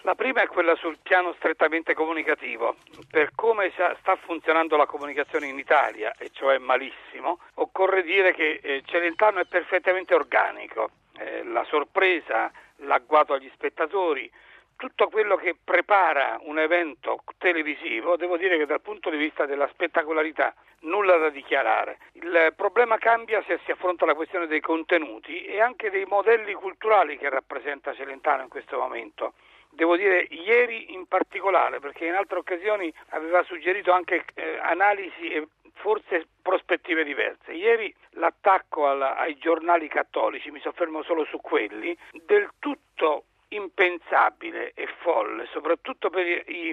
La prima è quella sul piano strettamente comunicativo. Per come sta funzionando la comunicazione in Italia, e cioè malissimo, occorre dire che Celentano è perfettamente organico. La sorpresa, l'agguato agli spettatori, tutto quello che prepara un evento televisivo, devo dire che dal punto di vista della spettacolarità nulla da dichiarare. Il problema cambia se si affronta la questione dei contenuti e anche dei modelli culturali che rappresenta Celentano in questo momento. Devo dire ieri in particolare, perché in altre occasioni aveva suggerito anche analisi e forse prospettive diverse. Ieri l'attacco ai giornali cattolici, mi soffermo solo su quelli, del tutto impensabile e folle, soprattutto per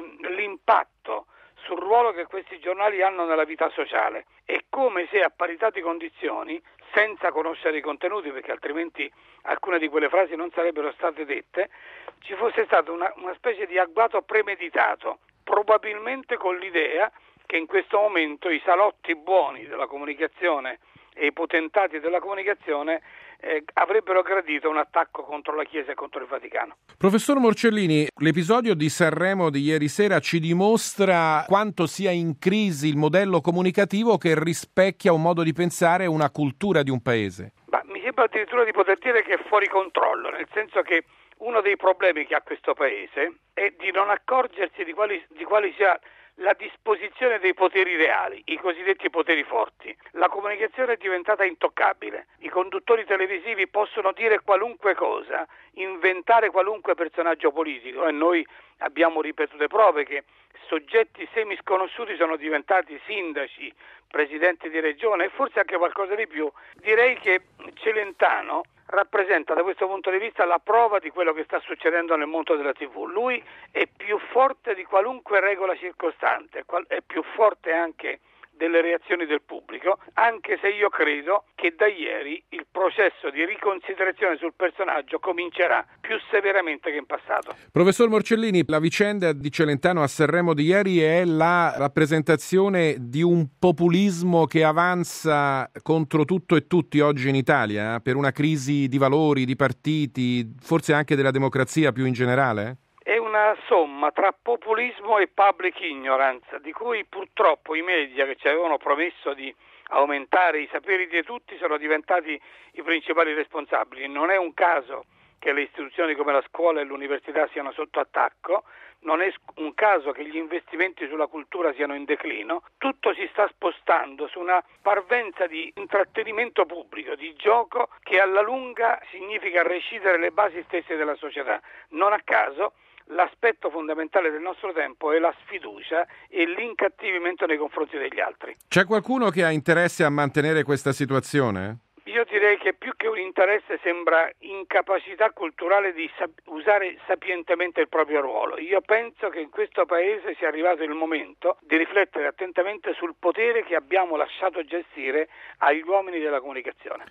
l'impatto sul ruolo che questi giornali hanno nella vita sociale. È come se a parità di condizioni, senza conoscere i contenuti, perché altrimenti alcune di quelle frasi non sarebbero state dette, ci fosse stato una specie di agguato premeditato, probabilmente con l'idea che in questo momento i salotti buoni della comunicazione e i potentati della comunicazione avrebbero gradito un attacco contro la Chiesa e contro il Vaticano. Professor Morcellini, l'episodio di Sanremo di ieri sera ci dimostra quanto sia in crisi il modello comunicativo che rispecchia un modo di pensare e una cultura di un paese. Mi sembra addirittura di poter dire che è fuori controllo, nel senso che uno dei problemi che ha questo paese è di non accorgersi di quali sia la disposizione dei poteri reali, i cosiddetti poteri forti. La comunicazione è diventata intoccabile. I conduttori televisivi possono dire qualunque cosa, inventare qualunque personaggio politico, e noi abbiamo ripetute prove che soggetti semisconosciuti sono diventati sindaci, presidenti di regione e forse anche qualcosa di più. Direi che Celentano rappresenta da questo punto di vista la prova di quello che sta succedendo nel mondo della TV. Lui è più forte di qualunque regola circostante, è più forte anche delle reazioni del pubblico, anche se io credo che da ieri il processo di riconsiderazione sul personaggio comincerà più severamente che in passato. Professor Morcellini, la vicenda di Celentano a Sanremo di ieri è la rappresentazione di un populismo che avanza contro tutto e tutti oggi in Italia, per una crisi di valori, di partiti, forse anche della democrazia più in generale? È una somma tra populismo e public ignorance, di cui purtroppo i media che ci avevano promesso di aumentare i saperi di tutti sono diventati i principali responsabili. Non è un caso che le istituzioni come la scuola e l'università siano sotto attacco, non è un caso che gli investimenti sulla cultura siano in declino, tutto si sta spostando su una parvenza di intrattenimento pubblico, di gioco che alla lunga significa recidere le basi stesse della società. Non a caso l'aspetto fondamentale del nostro tempo è la sfiducia e l'incattivimento nei confronti degli altri. C'è qualcuno che ha interesse a mantenere questa situazione? Io direi che più che un interesse sembra incapacità culturale di usare sapientemente il proprio ruolo. Io penso che in questo paese sia arrivato il momento di riflettere attentamente sul potere che abbiamo lasciato gestire agli uomini della comunicazione.